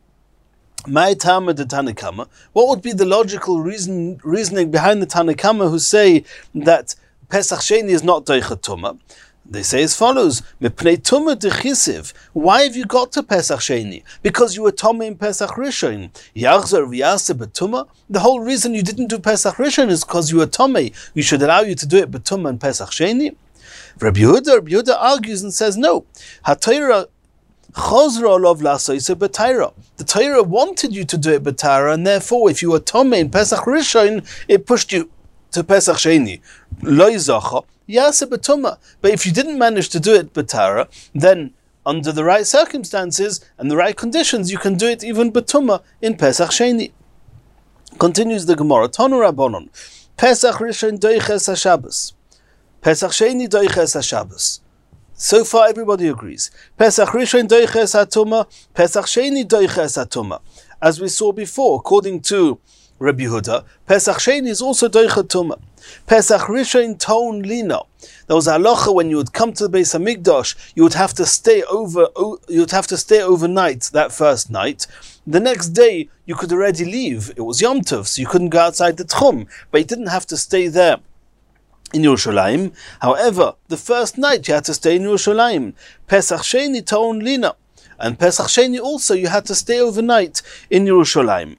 My Tama the Tanakhama. What would be the logical reason reasoning behind the Tanakhama who say that Pesach Sheni is not doiche Tumah? They say as follows: Mipnei Tumah dechisiv. Why have you got to Pesach Sheni? Because you were Tomei in Pesach Rishon. Yachzor v'yaseh b'Tumah. The whole reason you didn't do Pesach Rishon is because you were Tomei. We should allow you to do it b'Tumah and Pesach Sheni. Rabbi Yehuda, Rabbi Yehuda argues and says no. HaTorah chozra olav la'asoseh b'Torah. The Torah wanted you to do it b'Torah, and therefore, if you were Tomei in Pesach Rishon, it pushed you to Pesach Sheni. Lo yizacha. Yaseh b'Tumah. But if you didn't manage to do it b'Torah, then under the right circumstances and the right conditions, you can do it even b'Tumah in Pesach Sheni. Continues the Gemara. Tanu Rabbanon. Pesach Rishon doiches ha-Shabbos. Pesach Sheni doiches ha-Shabbos. So far, everybody agrees. Pesach Rishon doiches ha-Tumah. Pesach Sheni doiches ha-Tumah. As we saw before, according to Rabbi Yehuda, Pesach Sheni is also doiche Tumah. Pesach Rishon Ton Lina. There was a halacha when you would come to the Beis Hamikdash, you would have to stay over. You would have to stay overnight that first night. The next day you could already leave. It was Yom Tov, so you couldn't go outside the Tchum, but you didn't have to stay there in Yerushalayim. However, the first night you had to stay in Yerushalayim. Pesach Sheni Ton Lina, and Pesach Sheni also you had to stay overnight in Yerushalayim.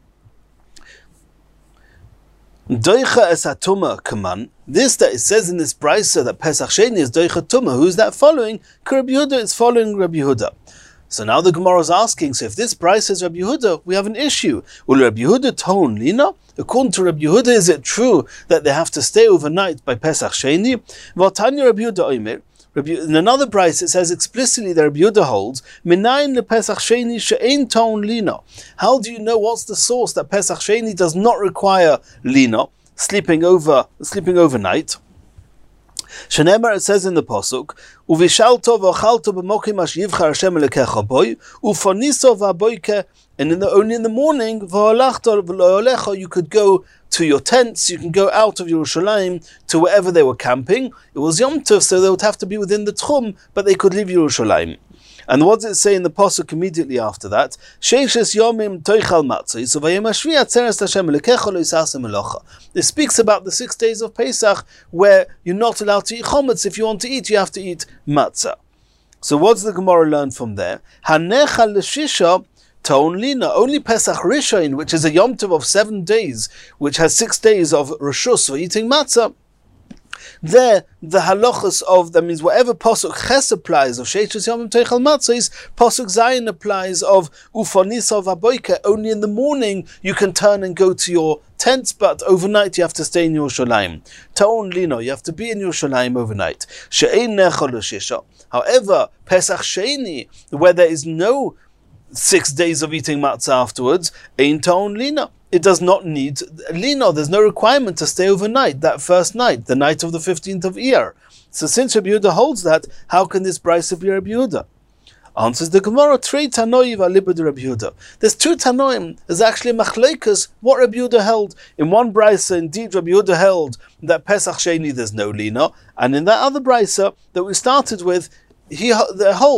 Doicha es ha-Tumah kaman. This that it says in this brisa that Pesach Sheni is doicha Tumah. Who's that following? Rabbi Yehuda is following Rabbi Yehuda. So now the Gemara is asking, so if this brisa is Rabbi Yehuda, we have an issue. Will Rabbi Yehuda ton lina? According to Rabbi Yehuda, is it true that they have to stay overnight by Pesach Sheni? V'atanya Rabbi Yehuda omer. In another brisa, it says explicitly that Rabbi Yehuda holds, Minayin le Pesach Sheni she'ein ton lina. How do you know what's the source that Pesach Sheni does not require lina, sleeping over, sleeping overnight? Shenemar, it says in the pasuk, Uvishalto v'achalto b'mokim ash yivchar Hashem elekecha boy, ufaniso v'aboyke, and in the, only in the morning, v'olachto v'lolecha, you could go to your tents, you can go out of Yerushalayim to wherever they were camping. It was Yom Tov, so they would have to be within the Tchum, but they could leave Yerushalayim. And what does it say in the pasuk immediately after that? Sheishes yomim toichal matzah, so vayem hashvi atzeres Hashem elekecha lo yisaseh melacha. This speaks about the six days of Pesach, where you're not allowed to eat chometz. If you want to eat, you have to eat matzah. So what does the Gemara learn from there? Hanecha l'shisha Ton Lina, only Pesach Rishon, which is a Yom Tov of seven days, which has six days of Rishus for eating matzah. There, the halachas of, that means whatever Pasuk Ches applies, of Sheishas Yomim Teichal Matzahs, Pasuk Zayin applies of Ufanisa Vaboike. Only in the morning you can turn and go to your tents, but overnight you have to stay in Yerushalayim. Ta'on Lino, you have to be in Yerushalayim overnight. She'ein Nechal L'Shisha. However, Pesach Sheni, where there is no six days of eating matzah afterwards, Ein Ta'on Lina. It does not need lino. There's no requirement to stay overnight that first night, the night of the fifteenth of Iyar. So since Rabbi Yehuda holds that, how can this brisa be Rabbi Yehuda? Answers the Gemara, Trei Tanoim v'alibud Rabbi Yehuda. There's two Tanoim. There's actually machleikas what Rabbi Yehuda held. In one brisa, indeed, Rabbi Yehuda held that Pesach Sheni there's no lino, and in that other brisa that we started with, he holds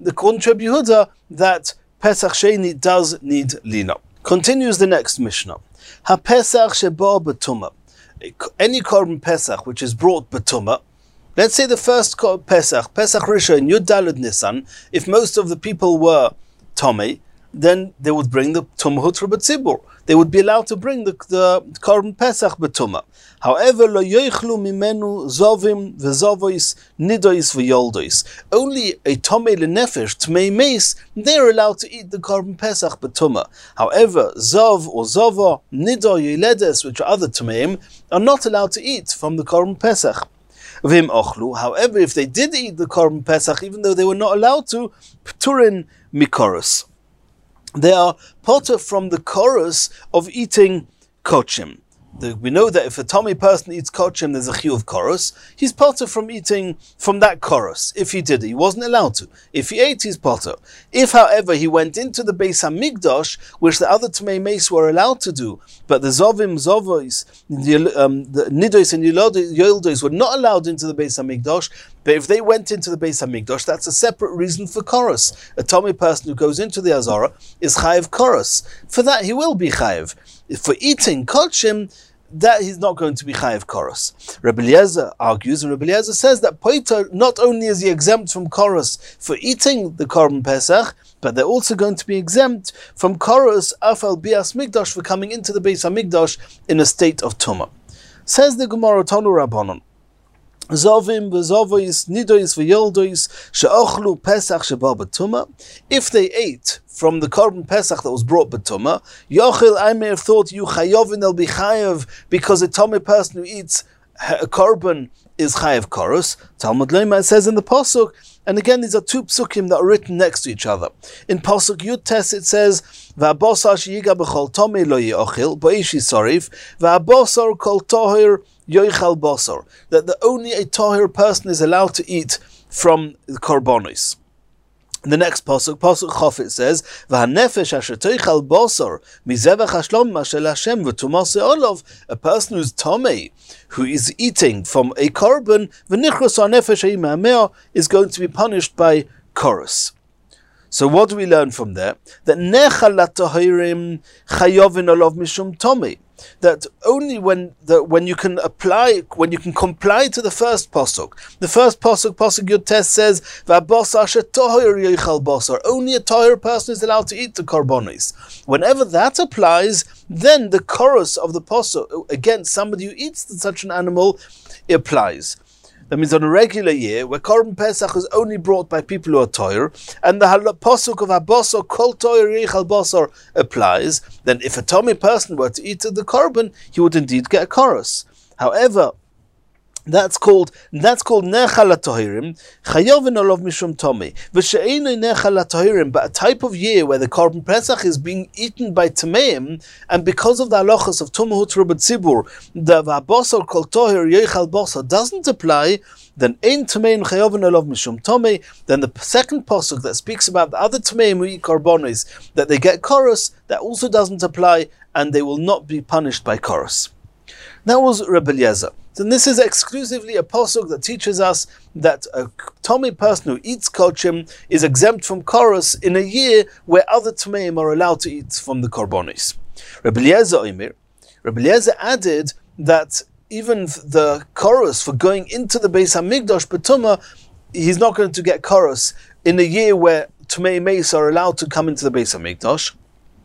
according to Rabbi Yehuda, that Pesach Sheni does need lina. Continues the next Mishnah. Ha Pesach sheba b'tumah. Any korban Pesach which is brought b'tumah. Let's say the first Pesach, Pesach Rishon, Yud Daled Nisan. If most of the people were Tomei, then they would bring the Tumah Hutra B'tzibur. They would be allowed to bring the, the Korban Pesach B'tumah. However, lo yoichlu mimenu zovim v'zovois nidois v'yoldois. Only a Tomei L'nefesh, Tmei Meis, they're allowed to eat the Korban Pesach B'tumah. However, Zov or Zova, Nido, Yoledes, which are other Tmeim, are not allowed to eat from the Korban Pesach. Vim ochlu. However, if they did eat the Korban Pesach, even though they were not allowed to, Pturin Mikoros. They are potter from the chorus of eating kochim. The, we know that if a Tomei person eats kochim, there's a chiyuv of chorus. He's potter from eating from that chorus. If he did, he wasn't allowed to. If he ate, he's potter. If, however, he went into the Beis Hamikdash, which the other Tmei Meis were allowed to do, but the Zovim, Zovois, the, um, the Nidois and Yoldois were not allowed into the Beis Hamikdash. But if they went into the Beis Hamikdash, that's a separate reason for chorus. A Tomei person who goes into the Azara is chayiv chorus. For that, he will be chayiv. For eating kochim, that he's not going to be chayiv chorus. Rebbe Eliezer argues, and Rebbe Eliezer says that poiter, not only is he exempt from chorus for eating the Korban Pesach, but they're also going to be exempt from chorus afal bias mikdash for coming into the Beis Hamikdash in a state of tumah. Says the Gemara Tanu Rabbanon. Zovim v'zovois nidois v'yoldois she'ochlu Pesach sheba b'tumah. If they ate from the Korban Pesach that was brought b'tumah, Yochel, I may have thought you chayovin el be chayav because a Tomei person who eats a Korban is chayav chorus. Talmud Lema says in the pasuk, and again these are two psukim that are written next to each other. In pasuk Yud Tes it says, "Va'abosar sheyiga b'chol Tomei lo ye'ochil bo'ishi sorif va'abosar kol tohir yoichal bosar," that the only a tohir person is allowed to eat from the korbanos. The next pasuk, pasuk Chof, it says, "V'hanefesh asher toichal bosar mizevach hashlom shel Hashem v'tumas olov." A person who's tomei, who is eating from a korban, v'nichros hanefesh ha'imameh, is going to be punished by chorus. So what do we learn from there? That nechal latohirim chayovin olov mishum tomei. That only when the when you can apply, when you can comply to the first pasuk. The first pasuk, pasuk Yud Tes says, "Va'bosar shetohir yoichal bosar." Only a tohir person is allowed to eat the korbanos. Whenever that applies, then the chorus of the pasuk against somebody who eats such an animal applies. That means on a regular year, where Korban Pesach is only brought by people who are toyer, and the pasuk of Habosar Kol Toyer Yichal Bosar applies, then if a Tomei person were to eat the Korban, he would indeed get a chorus. However, that's called that's called Nechal HaTohirim, Chayovin Olov Mishum Tomei. V'she'enoi Nechal HaTohirim, but a type of year where the Korban Pesach is being eaten by Tameim, and because of the halachas of Tumah Hutra B'tzibur, the V'abosar Kol Tohir Yoichal Bosar doesn't apply, then Ein Tameim Chayovin Olov Mishum Tomei. Then the second pasuk that speaks about the other Tameim who eat korbanos, that they get chorus, that also doesn't apply, and they will not be punished by chorus. That was Rebbe Eliezer. Then this is exclusively a pasuk that teaches us that a Tomei person who eats kochim is exempt from chorus in a year where other Tameim are allowed to eat from the korbanos. Rebbe Eliezer Omer, Rebbe Eliezer added that even the chorus for going into the Beis Hamikdash b'tumah, he's not going to get chorus in a year where Tomei Meis are allowed to come into the Beis Hamikdash.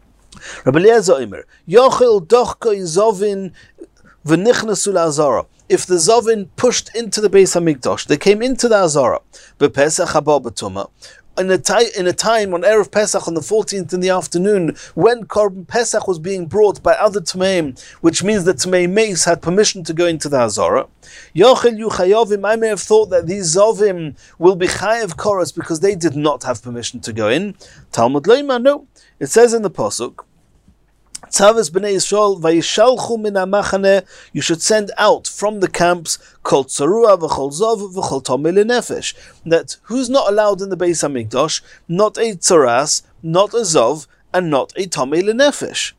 Rebbe Eliezer Omer, Yochel dochkoi zovin v'nichnasu la'azara. If the Zovin pushed into the Beis Hamikdash, they came into the Azara, b'Pesach haba b'tumah, in a, ti- in a time on Erev Pesach on the fourteenth in the afternoon, when Korban Pesach was being brought by other Tmeim, which means that Tmei Meis had permission to go into the Azara. Yochel yu chayovim, I may have thought that these Zovim will be chayav chorus because they did not have permission to go in. Talmud Leima, no. It says in the pasuk, Tzavas b'nei Yisrael vayishalchu min ha'machane, you should send out from the camps kol tzarua v'chol zov v'chol tomei lenefesh. That who's not allowed in the Beis Hamikdash? Not a tzaras, not a zov, and not a tomei lenefesh.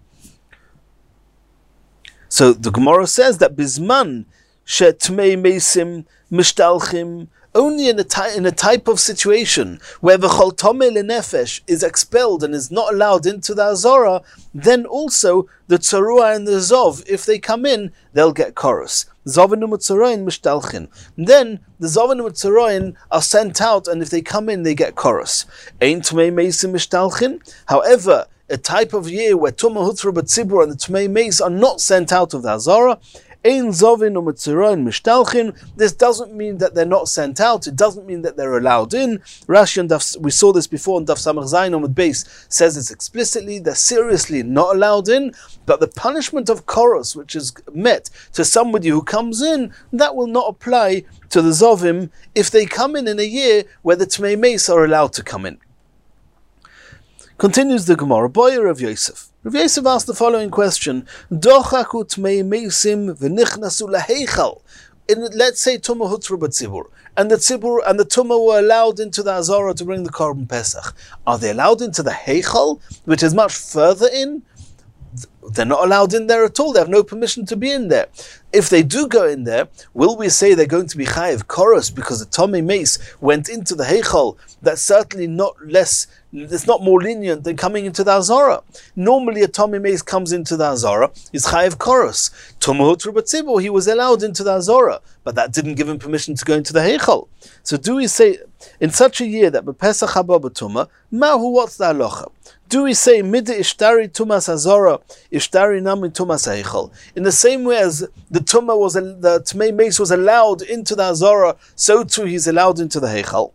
So the Gemara says that bizman she tmei meisim mishtalchim only in a, ty- in a type of situation where the Chol Tomei Lenefesh is expelled and is not allowed into the Azora, then also the Tzarua and the Zov, if they come in, they'll get chorus. Zovin u'Tzaroin mishtalchin. Then the Zovin u'Tzaroin are sent out, and if they come in, they get chorus. Ein Tmei Meisim mishtalchin. However, a type of year where Tumah Hutra B'Tzibur and the Tmei Meis are not sent out of the Azara, Ein Zovin u'Tzaroin mishtalchin. This doesn't mean that they're not sent out. It doesn't mean that they're allowed in. Rashi and Daf, we saw this before in Daf Samach Zayin Amud Beis, says it's explicitly, they're seriously not allowed in. But the punishment of chorus, which is met to somebody who comes in, that will not apply to the Zovim if they come in in a year where the Tmei Meis are allowed to come in. Continues the Gemara, Boyer of Yosef. Rav Yosef asked the following question: Dochaku Tmei Meisim v'nichnasu laheichal. Let's say Tumah Hutra B'Tzibur, and the Tzibur and the Tumah were allowed into the Azara to bring the Korban Pesach. Are they allowed into the Heichal, which is much further in? They're not allowed in there at all. They have no permission to be in there. If they do go in there, will we say they're going to be chayiv chorus because the Tomei Meis went into the Heichal? That's certainly not less, it's not more lenient than coming into the Azara. Normally a Tomei Meis comes into the Azara, is chayiv chorus. Tumah Hutra B'Tzibur, he was allowed into the Azara, but that didn't give him permission to go into the Heichal. So do we say, in such a year that B'Pesach haba b'Tumah, mahu, what's the halacha? Do we say Mida Ishtari Tumas Azara, Ishtari Nami Tumas Heichal? In the same way as the Tumah was, the Tmei Meis was allowed into the Azara, so too he's allowed into the Heichal.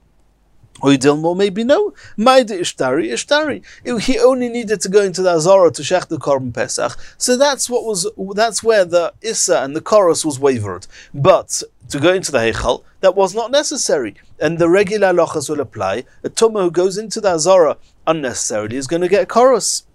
Or maybe no. Maida Ishtari, Ishtari. He only needed to go into the Azara to shech the Korban Pesach. So that's what was. That's where the Issa and the chorus was wavered. But to go into the Heichal, that was not necessary, and the regular halachas will apply. A Tumah who goes into the Azara unnecessarily is going to get chorus.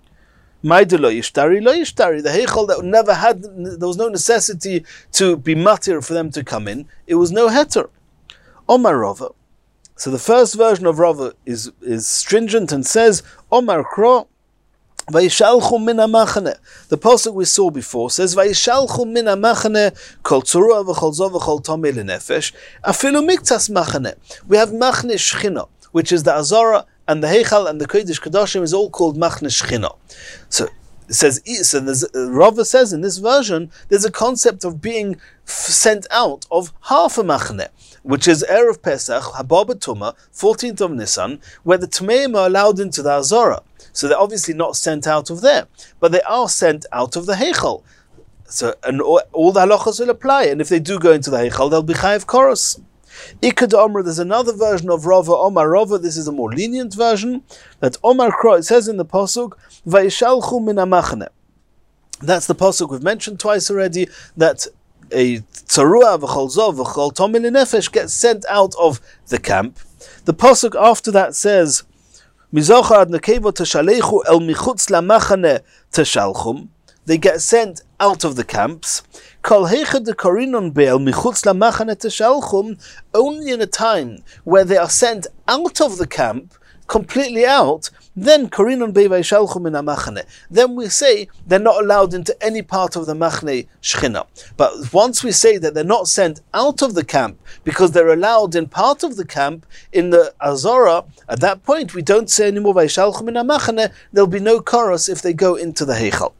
Maida lo Ishtari, lo Ishtari. The Heichal that never had, there was no necessity to be matir for them to come in. It was no heter. Omar Rava. So the first version of Rava is, is stringent and says, Omar Kro, Vayishalchu min ha-machane. The pasuk we saw before says, Vayishalchu min ha-machane, kol tzurua v'chol zov v'chol tomei lenefesh, afilu miktas machane. We have machne shchina, which is the Azara and the Heichal and the Kodesh Kodashim is all called machne shchina. So it says, so uh, Rava says in this version, there's a concept of being f- sent out of half a machne, which is Erev Pesach, Haba b'Tumah, fourteenth of Nisan, where the Tmeim are allowed into the Azara. So they're obviously not sent out of there, but they are sent out of the Heichal. So, and all, all the halachas will apply, and if they do go into the Heichal, they'll be chayiv chorus. Ikad Omar, there's another version of Rava, Omar Rava, this is a more lenient version, that Omar Kro, it says in the Pasuk, Vayishalchu min ha-machane. That's the Pasuk we've mentioned twice already, that a Tzarua v'chol zov v'chol tomei lenefesh gets sent out of the camp. The Pasuk after that says, Mizochar ad nekeva teshalechu el michutz lamachane teshalchum. They get sent out of the camps. Kol heicha de korinon be'el michutz lamachane teshalchum. Only in a time where they are sent out of the camp, completely out, then korinon be'el vayishalchum min ha-machane. Then we say they're not allowed into any part of the machne shchina. But once we say that they're not sent out of the camp because they're allowed in part of the camp in the Azara, at that point we don't say anymore vayishalchum min ha-machane. There'll be no chorus if they go into the Heichal.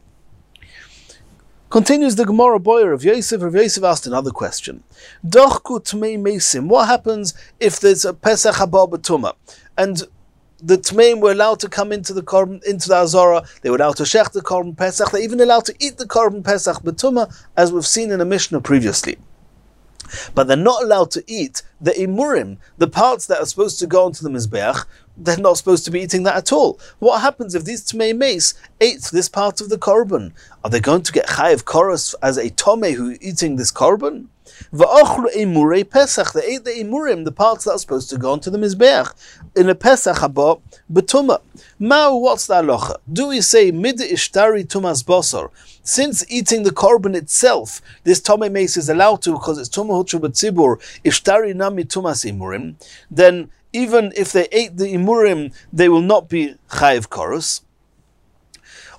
Continues the Gemara Boyer of Yosef. Rav Yosef asked another question. Dochku Tmei Meisim. What happens if there's a Pesach haba b'Tumah and the Tmeim were allowed to come into the Korban, into the Azara, they were allowed to shech the Korban Pesach, they're even allowed to eat the Korban Pesach b'Tumah, as we've seen in a Mishnah previously. But they're not allowed to eat the imurim, the parts that are supposed to go onto the Mizbeach. They're not supposed to be eating that at all. What happens if these Tmei Meis ate this part of the Korban? Are they going to get chayiv chorus as a Tomei who is eating this Korban? Va'ochlu imurei Pesach. They ate the imurim, the parts that are supposed to go onto the Mizbeach, in a Pesach haba b'Tumah. Mao, what's the halacha? Do we say mid ishtari tumas basar? Since eating the korban itself, this Tomei Meis is allowed to because it's Tumah Hutra B'Tzibur, ishtari nami tumas imurim, then even if they ate the imurim, they will not be chayiv chorus.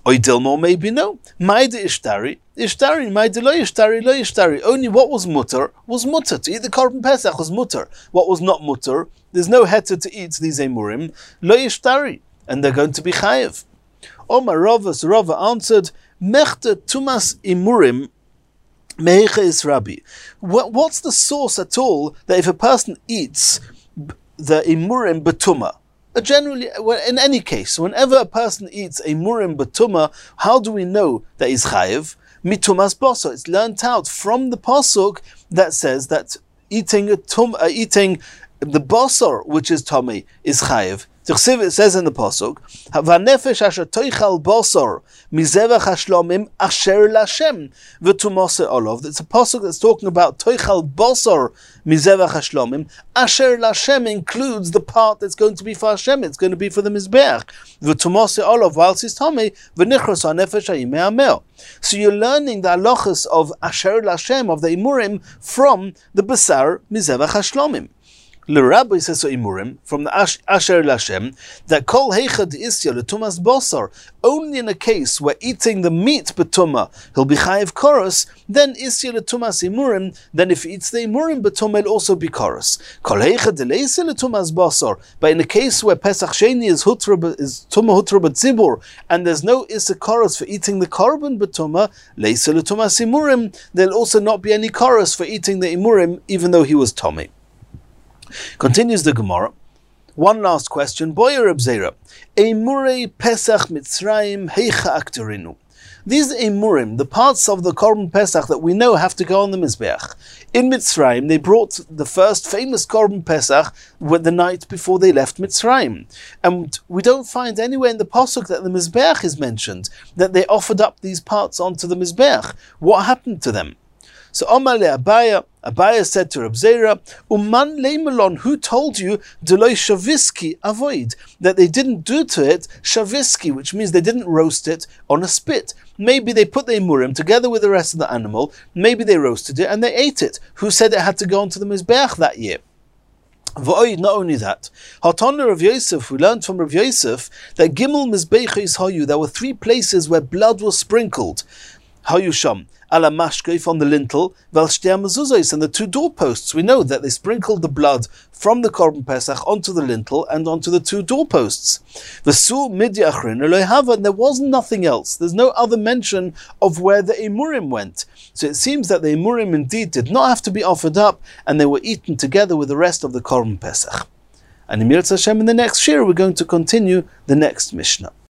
Oidilmo, maybe no. Maida ishtari, ishtari, maida lo ishtari, lo ishtari. Only what was mutter was mutter. To eat the Korban Pesach was mutter. What was not mutter, there's no heter to eat these emurim, lo ishtari, and they're going to be chayev. Omar Rava, so Rava answered, Mechta tumas imurim mehecha is Rabbi. What's the source at all that if a person eats the imurim betuma? Generally, in any case, whenever a person eats a murim betuma, how do we know that he's chayev? Mitumas basar. It's learnt out from the pasuk that says that eating a tum, uh, eating the basar, which is tummy, is chayev. It says in the pasuk, "Vanefesh asher toichal basar mizevach hashlomim asher lashem v'tumase olav." It's a pasuk that's talking about toichal basar mizevach hashlomim. Asher lashem includes the part that's going to be for Hashem. It's going to be for the mizbeach. V'tumase olav whilst it's tummy v'nichros hanefesh ha'imei amel. So you're learning the halachas of asher lashem of the imurim from the basar mizevach hashlomim. The Rabbi says so imurim from the Ash, Asher Lashem that kol heichad isya letumas basar. Only in a case where eating the meat betuma he'll be chayiv koros. Then isya letumas imurim. Then if he eats the imurim betuma he'll also be koros. Kol heichad leisya letumas basar. But in a case where Pesach Sheni is hutra is tuma hutra b'tzibur and there's no isya koros for eating the korban betuma leisya letumas imurim, there'll also not be any koros for eating the imurim even though he was tummy. Continues the Gemara. One last question. Boyer Reb Zera. Eimurei Pesach Mitzrayim Heicha Aktorinu. These Eimurim, the parts of the Korban Pesach that we know have to go on the Mizbeach. In Mitzrayim, they brought the first famous Korban Pesach the night before they left Mitzrayim. And we don't find anywhere in the Pasuk that the Mizbeach is mentioned, that they offered up these parts onto the Mizbeach. What happened to them? So Omar le Abaya, Abaya said to Reb Zera, Uman leimelon, who told you deloi shaviski avoid, that they didn't do to it shaviski, which means they didn't roast it on a spit. Maybe they put the imurim together with the rest of the animal, maybe they roasted it and they ate it. Who said it had to go onto the Mizbeach that year? Not only that, Hatana of Yosef, we learned from Rav Yosef that Gimel Mizbechis Hayu, there were three places where blood was sprinkled. Hayusham, ala mashkef on the lintel, vel shtea mezuzos, and the two doorposts. We know that they sprinkled the blood from the Korban Pesach onto the lintel and onto the two doorposts. V'su midya achrin elohava, and there was nothing else. There's no other mention of where the emurim went. So it seems that the emurim indeed did not have to be offered up, and they were eaten together with the rest of the Korban Pesach. And in Mirz Hashem, in the next shir, we're going to continue the next Mishnah.